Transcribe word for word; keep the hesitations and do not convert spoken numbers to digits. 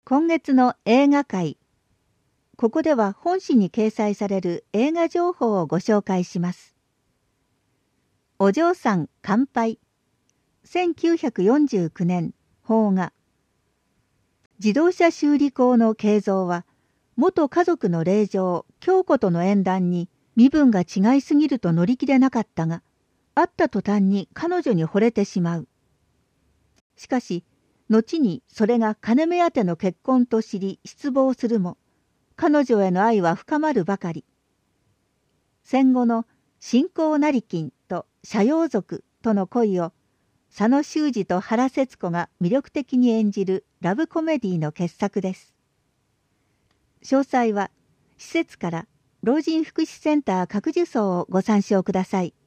今月の映画会。ここでは本誌に掲載される映画情報をご紹介します。お嬢さん乾杯。せんきゅうひゃくよんじゅうきゅうねん、邦画。自動車修理工の慶三は、元家族の令嬢、京子との縁談に身分が違いすぎると乗り気でなかったが、会った途端に彼女に惚れてしまう。しかし、後にそれが金目当ての結婚と知り失望するも、彼女への愛は深まるばかり。戦後の新興成金と斜陽族との恋を、佐野修二と原節子が魅力的に演じるラブコメディの傑作です。詳細は施設から老人福祉センター各受層をご参照ください。